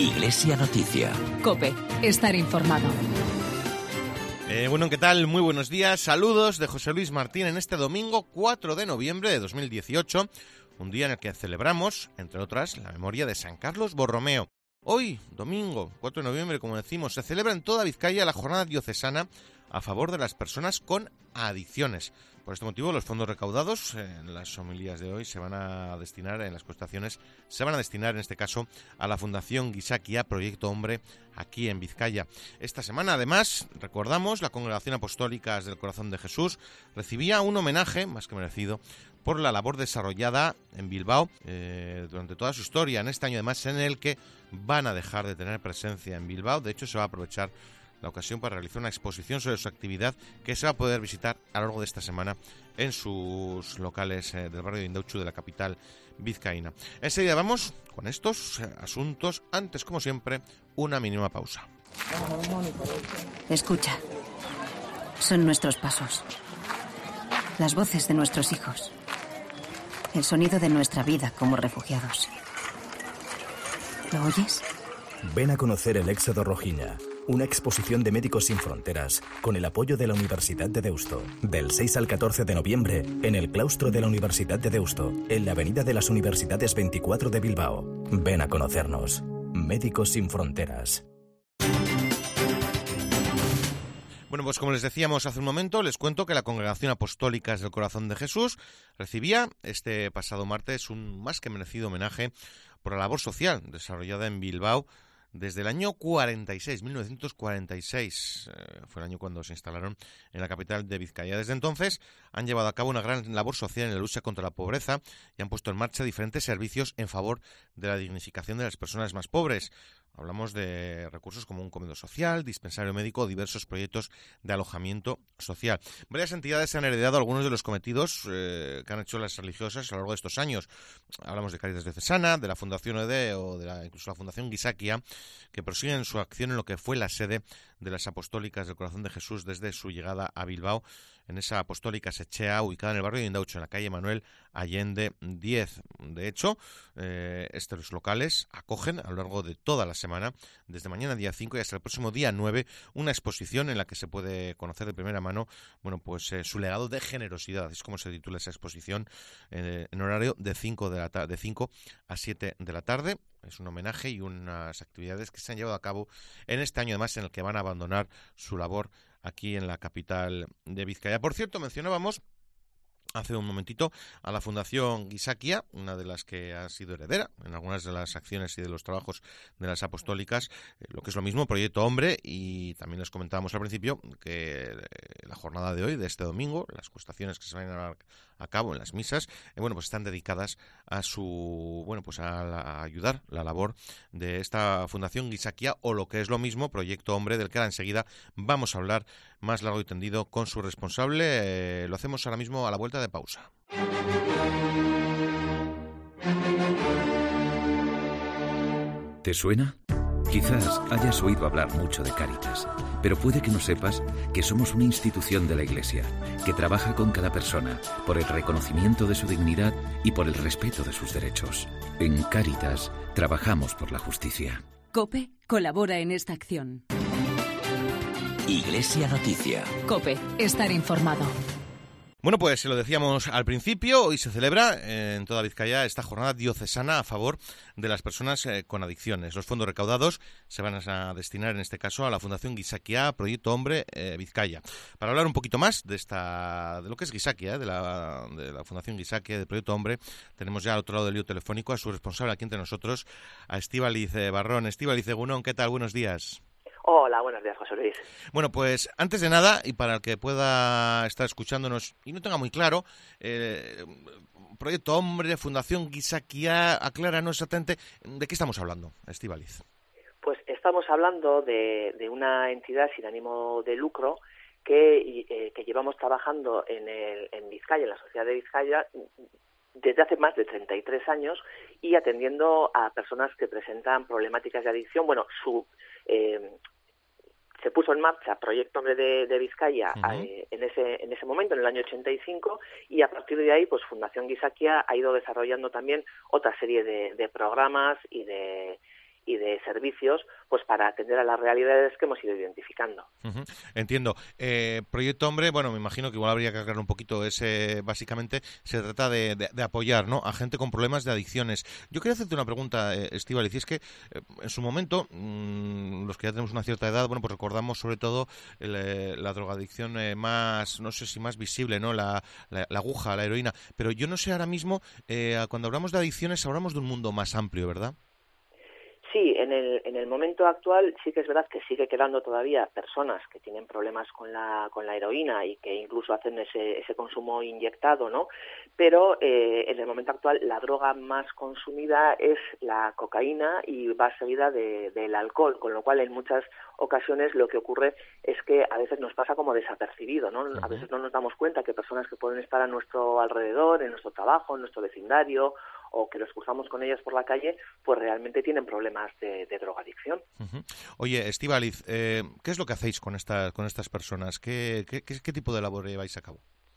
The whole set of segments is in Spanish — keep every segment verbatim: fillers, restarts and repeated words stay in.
Iglesia Noticia. COPE. Estar informado. Eh, bueno, ¿qué tal? Muy buenos días. Saludos de José Luis Martín en este domingo cuatro de noviembre de dos mil dieciocho, un día en el que celebramos, entre otras, la memoria de San Carlos Borromeo. Hoy, domingo cuatro de noviembre, como decimos, se celebra en toda Vizcaya la jornada diocesana a favor de las personas con adicciones. Por este motivo, los fondos recaudados en las homilías de hoy se van a destinar, en las costaciones, se van a destinar en este caso a la Fundación Gizakia Proyecto Hombre aquí en Vizcaya. Esta semana, además, recordamos, la Congregación Apostólica del Corazón de Jesús recibía un homenaje, más que merecido, por la labor desarrollada en Bilbao eh, durante toda su historia, en este año además en el que van a dejar de tener presencia en Bilbao. De hecho, se va a aprovechar la ocasión para realizar una exposición sobre su actividad que se va a poder visitar a lo largo de esta semana en sus locales eh, del barrio de Indauchu de la capital vizcaína. Enseguida vamos con estos eh, asuntos. Antes, como siempre, una mínima pausa. Escucha. Son nuestros pasos. Las voces de nuestros hijos. El sonido de nuestra vida como refugiados. ¿Lo oyes? Ven a conocer el Éxodo Rohingya, una exposición de Médicos Sin Fronteras con el apoyo de la Universidad de Deusto. Del seis al catorce de noviembre, en el claustro de la Universidad de Deusto, en la Avenida de las Universidades veinticuatro de Bilbao. Ven a conocernos. Médicos Sin Fronteras. Bueno, pues como les decíamos hace un momento, les cuento que la Congregación Apostólica del Corazón de Jesús recibía este pasado martes un más que merecido homenaje por la labor social desarrollada en Bilbao desde el año cuarenta y seis, mil novecientos cuarenta y seis, eh, fue el año cuando se instalaron en la capital de Vizcaya. Desde entonces han llevado a cabo una gran labor social en la lucha contra la pobreza y han puesto en marcha diferentes servicios en favor de la dignificación de las personas más pobres. Hablamos de recursos como un comedor social, dispensario médico o diversos proyectos de alojamiento social. Varias entidades han heredado algunos de los cometidos eh, que han hecho las religiosas a lo largo de estos años. Hablamos de Cáritas Diocesana, de la Fundación E D E o de la, incluso la Fundación Gizakia, que prosiguen su acción en lo que fue la sede de las Apostólicas del Corazón de Jesús desde su llegada a Bilbao, en esa Apostólica Sechea, ubicada en el barrio de Indauchu, en la calle Manuel Allende diez. De hecho, eh, estos locales acogen a lo largo de toda la semana, desde mañana día cinco y hasta el próximo día nueve, una exposición en la que se puede conocer de primera mano, bueno, pues eh, su legado de generosidad. Es como se titula esa exposición, eh, en horario de cinco de la ta- de cinco a siete de la tarde. Es un homenaje y unas actividades que se han llevado a cabo en este año, además, en el que van a abandonar su labor aquí en la capital de Vizcaya. Por cierto, mencionábamos hace un momentito a la Fundación Gizakia, una de las que ha sido heredera en algunas de las acciones y de los trabajos de las apostólicas, eh, lo que es lo mismo, Proyecto Hombre, y también les comentábamos al principio que eh, la jornada de hoy, de este domingo, las costaciones que se van a llevar a cabo en las misas, eh, bueno, pues están dedicadas a su, bueno, pues a, la, a ayudar la labor de esta Fundación Gizakia, o lo que es lo mismo, Proyecto Hombre, del que ahora enseguida vamos a hablar más largo y tendido con su responsable. Eh, lo hacemos ahora mismo a la vuelta de pausa. ¿Te suena? Quizás hayas oído hablar mucho de Cáritas, pero puede que no sepas que somos una institución de la Iglesia que trabaja con cada persona por el reconocimiento de su dignidad y por el respeto de sus derechos. En Cáritas trabajamos por la justicia. COPE colabora en esta acción. Iglesia Noticia. COPE. Estar informado. Bueno, pues se lo decíamos al principio, hoy se celebra eh, en toda Vizcaya esta jornada diocesana a favor de las personas eh, con adicciones. Los fondos recaudados se van a destinar en este caso a la Fundación Gizakia Proyecto Hombre eh, Vizcaya. Para hablar un poquito más de esta, de lo que es Gizakia, eh, de, la, de la Fundación Gizakia de Proyecto Hombre, tenemos ya al otro lado del lío telefónico a su responsable aquí entre nosotros, a Estíbaliz eh, Barrón. Estíbaliz Egunon, ¿qué tal? Buenos días. Hola, buenos días, José Luis. Bueno, pues antes de nada, y para el que pueda estar escuchándonos y no tenga muy claro, eh, Proyecto Hombre, Fundación Gizakia, acláranos exactamente de qué estamos hablando, Estíbaliz. Pues estamos hablando de, de una entidad sin ánimo de lucro que, eh, que llevamos trabajando en, el, en Vizcaya, en la sociedad de Vizcaya, desde hace más de treinta y tres años y atendiendo a personas que presentan problemáticas de adicción. Bueno, su eh, se puso en marcha Proyecto Hombre de, de Vizcaya uh-huh. eh, en ese en ese momento, en el año ochenta y cinco, y a partir de ahí, pues Fundación Gizakia ha ido desarrollando también otra serie de, de programas y de y de servicios, pues para atender a las realidades que hemos ido identificando. Uh-huh. Entiendo. Eh, Proyecto Hombre, bueno, me imagino que igual habría que aclarar un poquito. Ese, básicamente se trata de, de, de apoyar, ¿no?, a gente con problemas de adicciones. Yo quería hacerte una pregunta, eh, Estíbaliz, y es que eh, en su momento, mmm, los que ya tenemos una cierta edad, bueno, pues recordamos sobre todo el, eh, la drogadicción eh, más, no sé si más visible, ¿no?, la, la, la aguja, la heroína. Pero yo no sé ahora mismo, eh, cuando hablamos de adicciones, hablamos de un mundo más amplio, ¿verdad? Sí, en el, en el momento actual sí que es verdad que sigue quedando todavía personas que tienen problemas con la con la heroína y que incluso hacen ese, ese consumo inyectado, ¿no? Pero eh, en el momento actual la droga más consumida es la cocaína y va seguida de, del alcohol, con lo cual en muchas ocasiones lo que ocurre es que a veces nos pasa como desapercibido, ¿no? A veces no nos damos cuenta que personas que pueden estar a nuestro alrededor, en nuestro trabajo, en nuestro vecindario, o que los cruzamos con ellas por la calle, pues realmente tienen problemas de, de drogadicción. Uh-huh. Oye, Estíbaliz, eh, ¿qué es lo que hacéis con, esta, con estas personas? ¿Qué, qué, qué, qué tipo de labor lleváis a cabo?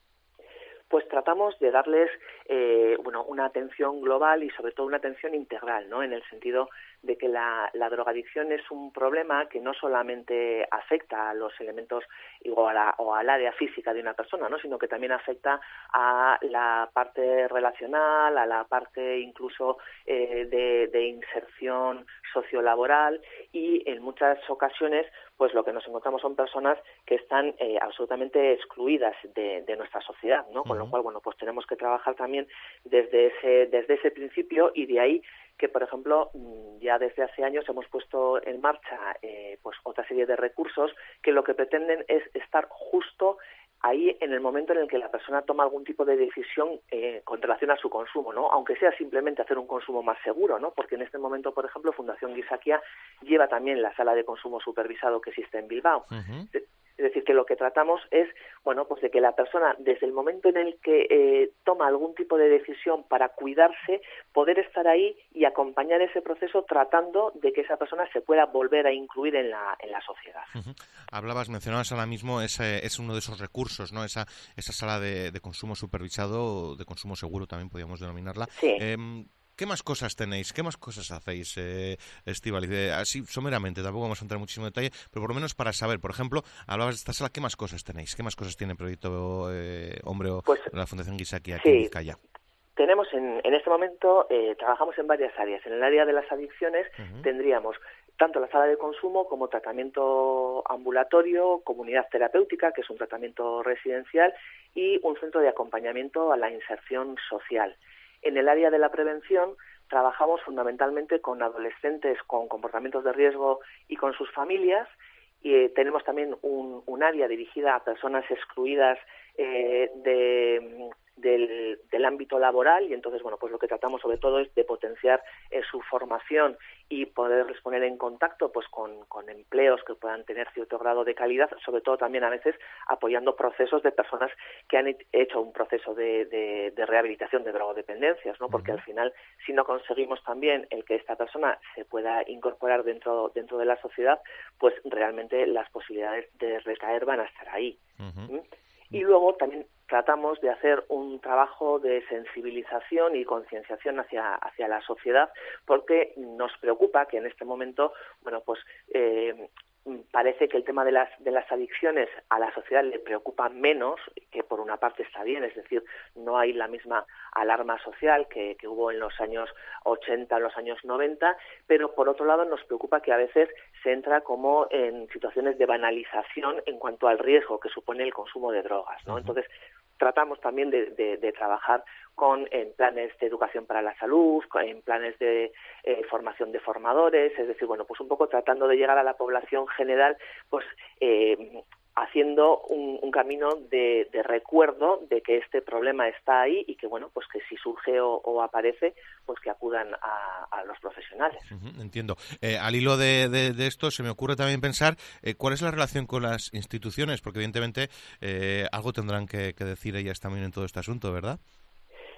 Pues tratamos de darles eh, bueno, una atención global y sobre todo una atención integral, ¿no? En el sentido de que la, la drogadicción es un problema que no solamente afecta a los elementos o, a la, o al área física de una persona, ¿no?, sino que también afecta a la parte relacional, a la parte incluso eh, de, de inserción sociolaboral, y en muchas ocasiones pues lo que nos encontramos son personas que están eh, absolutamente excluidas de, de nuestra sociedad, ¿no? Con lo cual, bueno, pues tenemos que trabajar también desde ese, desde ese principio, y de ahí que, por ejemplo, ya desde hace años hemos puesto en marcha eh, pues otra serie de recursos que lo que pretenden es estar justo ahí en el momento en el que la persona toma algún tipo de decisión eh, con relación a su consumo, ¿no? Aunque sea simplemente hacer un consumo más seguro, ¿no? Porque en este momento, por ejemplo, Fundación Gizakia lleva también la sala de consumo supervisado que existe en Bilbao. Uh-huh. Es decir, que lo que tratamos es, bueno, pues de que la persona, desde el momento en el que eh, toma algún tipo de decisión para cuidarse, poder estar ahí y acompañar ese proceso tratando de que esa persona se pueda volver a incluir en la en la sociedad. Uh-huh. Hablabas, mencionabas ahora mismo, ese, es uno de esos recursos, ¿no? Esa esa sala de, de consumo supervisado, de consumo seguro también podríamos denominarla. Sí. Eh, ¿Qué más cosas tenéis? ¿Qué más cosas hacéis, eh, Estíbaliz? Eh, así, someramente, tampoco vamos a entrar muchísimo en detalle, pero por lo menos para saber, por ejemplo, hablabas de esta sala, ¿qué más cosas tenéis? ¿Qué más cosas tiene el Proyecto eh, Hombre o pues, la Fundación Gizakia aquí sí. en Vizcaya? Tenemos en, en este momento, eh, trabajamos en varias áreas. En el área de las adicciones uh-huh. tendríamos tanto la sala de consumo como tratamiento ambulatorio, comunidad terapéutica, que es un tratamiento residencial, y un centro de acompañamiento a la inserción social. En el área de la prevención trabajamos fundamentalmente con adolescentes con comportamientos de riesgo y con sus familias, y eh, tenemos también un, un área dirigida a personas excluidas eh, de, del, del ámbito laboral, y entonces, bueno, pues lo que tratamos sobre todo es de potenciar eh, su formación y poderles poner en contacto pues con, con empleos que puedan tener cierto grado de calidad, sobre todo también a veces apoyando procesos de personas que han hecho un proceso de, de, de rehabilitación de drogodependencias, ¿no? Porque uh-huh. al final, si no conseguimos también el que esta persona se pueda incorporar dentro, dentro de la sociedad, pues realmente las posibilidades de recaer van a estar ahí. Uh-huh. ¿Mm? Y luego también tratamos de hacer un trabajo de sensibilización y concienciación hacia hacia la sociedad, porque nos preocupa que en este momento, bueno, pues eh, parece que el tema de las de las adicciones a la sociedad le preocupa menos, que por una parte está bien, es decir, no hay la misma alarma social que, que hubo en los años ochenta, en los años noventa, pero por otro lado nos preocupa que a veces se entra como en situaciones de banalización en cuanto al riesgo que supone el consumo de drogas, ¿no? Uh-huh. Entonces, tratamos también de, de, de trabajar con en planes de educación para la salud, en planes de eh, formación de formadores, es decir, bueno, pues un poco tratando de llegar a la población general, pues eh, haciendo un, un camino de, de recuerdo de que este problema está ahí y que, bueno, pues que si surge o, o aparece, pues que acudan a, a los profesionales. Uh-huh, entiendo. Eh, al hilo de, de, de esto, se me ocurre también pensar eh, cuál es la relación con las instituciones, porque evidentemente eh, algo tendrán que, que decir ellas también en todo este asunto, ¿verdad?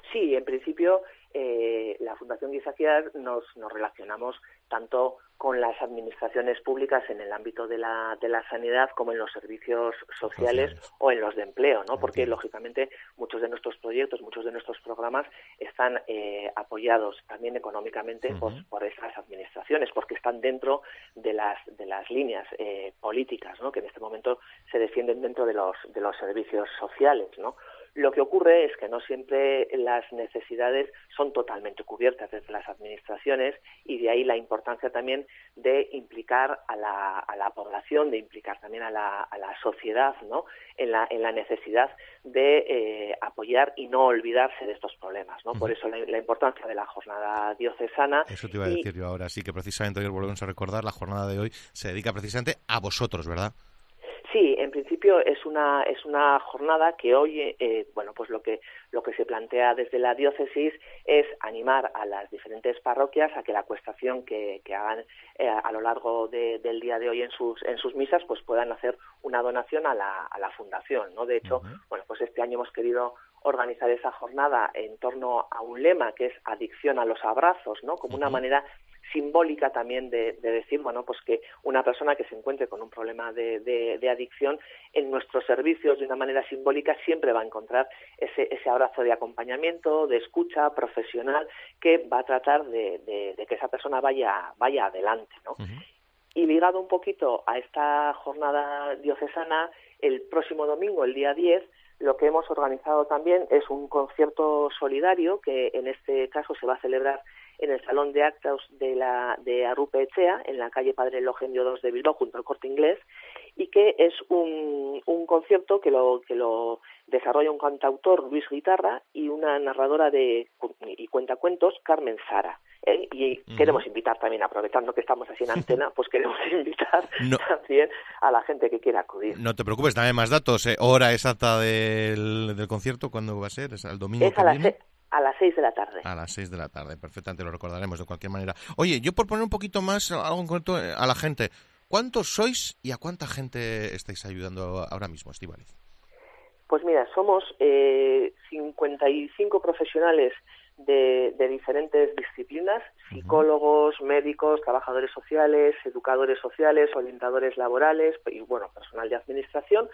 Sí, en principio eh, la Fundación Gizakiak nos, nos relacionamos tanto con las administraciones públicas en el ámbito de la, de la sanidad como en los servicios sociales, sociales. o en los de empleo, ¿no? Porque lógicamente muchos de nuestros proyectos, muchos de nuestros programas están eh, apoyados también económicamente uh-huh. pues, por esas administraciones, porque están dentro de las de las líneas eh, políticas, ¿no? Que en este momento se defienden dentro de los de los servicios sociales, ¿no? Lo que ocurre es que no siempre las necesidades son totalmente cubiertas desde las administraciones y de ahí la importancia también de implicar a la, a la población, de implicar también a la, a la sociedad, ¿no? en, la, en la necesidad de eh, apoyar y no olvidarse de estos problemas, ¿no? Uh-huh. Por eso la, la importancia de la jornada diocesana. Eso te iba a decir y... yo ahora, sí, que precisamente hoy volvemos a recordar, la jornada de hoy se dedica precisamente a vosotros, ¿verdad? Sí, en principio es una es una jornada que hoy, eh, bueno, pues lo que lo que se plantea desde la diócesis es animar a las diferentes parroquias a que la acuestación que, que hagan eh, a lo largo de, del día de hoy en sus en sus misas, pues puedan hacer una donación a la a la fundación, ¿no? De hecho, uh-huh. bueno, pues este año hemos querido organizar esa jornada en torno a un lema que es adicción a los abrazos, ¿no? Como uh-huh. una manera simbólica también de, de decir, bueno, pues que una persona que se encuentre con un problema de, de, de adicción en nuestros servicios de una manera simbólica siempre va a encontrar ese, ese abrazo de acompañamiento, de escucha profesional que va a tratar de, de, de que esa persona vaya, vaya adelante, ¿no? Uh-huh. Y ligado un poquito a esta jornada diocesana, el próximo domingo, el día diez, lo que hemos organizado también es un concierto solidario que en este caso se va a celebrar en el Salón de Actos de la de Arrupe Echea, en la calle Padre Elogenio dos de Bilbao, junto al Corte Inglés, y que es un, un concierto que lo que lo desarrolla un cantautor, Luis Guitarra, y una narradora de y cuentacuentos, Carmen Sara. ¿eh? Y uh-huh. queremos invitar también, aprovechando que estamos así en antena, pues queremos invitar no. también a la gente que quiera acudir. No te preocupes, dame más datos. ¿eh? Hora exacta del, del concierto, ¿cuándo va a ser? ¿Es el domingo es que a viene? Se- A las seis de la tarde. A las seis de la tarde, perfectamente, lo recordaremos de cualquier manera. Oye, yo por poner un poquito más algo en cuanto a la gente, ¿cuántos sois y a cuánta gente estáis ayudando ahora mismo, Estíbaliz? Pues mira, somos eh, cincuenta y cinco profesionales de, de diferentes disciplinas, psicólogos, uh-huh. médicos, trabajadores sociales, educadores sociales, orientadores laborales y, bueno, personal de administración.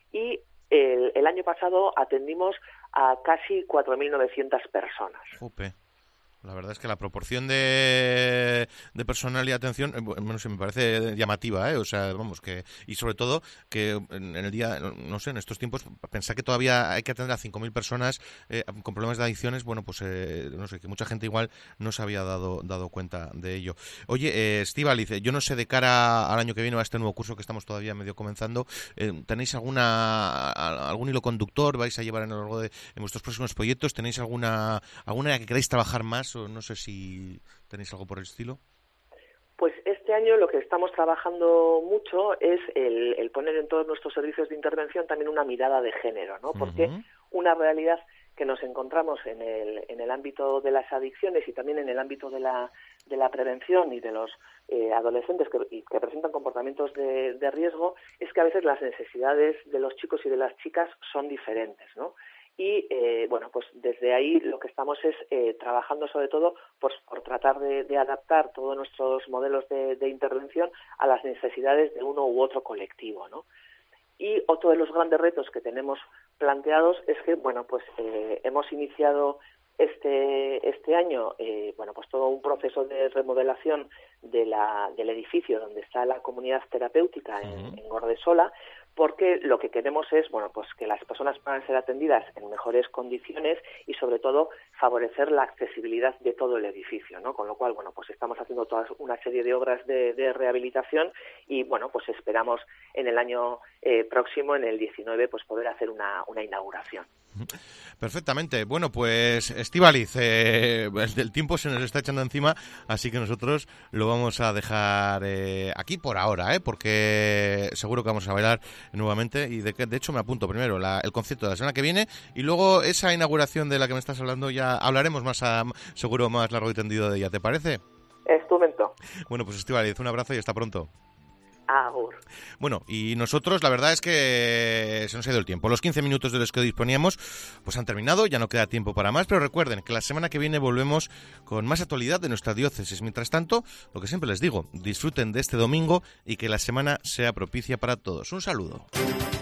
Y el, el año pasado atendimos a casi cuatro mil novecientas personas. Upe. La verdad es que la proporción de, de personal y atención, bueno, se me parece llamativa, ¿eh? O sea, vamos, que y sobre todo que en el día, no sé, en estos tiempos, pensar que todavía hay que atender a cinco mil personas eh, con problemas de adicciones, bueno, pues eh, no sé, que mucha gente igual no se había dado dado cuenta de ello. Oye, eh, Estíbaliz, yo no sé, de cara al año que viene o a este nuevo curso que estamos todavía medio comenzando, eh, ¿tenéis alguna algún hilo conductor? ¿Vais a llevar en lo largo de en vuestros próximos proyectos? ¿Tenéis alguna alguna que queráis trabajar más? O no sé si tenéis algo por el estilo. Pues este año lo que estamos trabajando mucho es el, el poner en todos nuestros servicios de intervención también una mirada de género, ¿no? Porque uh-huh. una realidad que nos encontramos en el, en el ámbito de las adicciones y también en el ámbito de la, de la prevención y de los eh, adolescentes que, y que presentan comportamientos de, de riesgo es que a veces las necesidades de los chicos y de las chicas son diferentes, ¿no? Y, eh, bueno, pues desde ahí lo que estamos es eh, trabajando sobre todo pues, por tratar de, de adaptar todos nuestros modelos de, de intervención a las necesidades de uno u otro colectivo, ¿no? Y otro de los grandes retos que tenemos planteados es que, bueno, pues eh, hemos iniciado este este año, eh, bueno, pues todo un proceso de remodelación de la del edificio donde está la comunidad terapéutica en, uh-huh. en Gordesola, porque lo que queremos es, bueno, pues que las personas puedan ser atendidas en mejores condiciones y sobre todo favorecer la accesibilidad de todo el edificio, ¿no? Con lo cual, bueno, pues estamos haciendo toda una serie de obras de, de rehabilitación y, bueno, pues esperamos en el año eh, próximo, en el diecinueve, pues poder hacer una, una inauguración. Perfectamente. Bueno, pues Estíbaliz, eh, el tiempo se nos está echando encima, así que nosotros lo vamos a dejar eh, aquí por ahora, ¿eh? Porque seguro que vamos a bailar nuevamente y de, de hecho me apunto primero la, el concierto de la semana que viene y luego esa inauguración de la que me estás hablando ya hablaremos más a, seguro más largo y tendido de ella, ¿te parece? Estupendo. Bueno, pues Estíbaliz, un abrazo y hasta pronto. Agur. Bueno, y nosotros la verdad es que se nos ha ido el tiempo. Los quince minutos de los que disponíamos pues han terminado, ya no queda tiempo para más, pero recuerden que la semana que viene volvemos con más actualidad de nuestra diócesis. Mientras tanto, lo que siempre les digo, disfruten de este domingo y que la semana sea propicia para todos. Un saludo.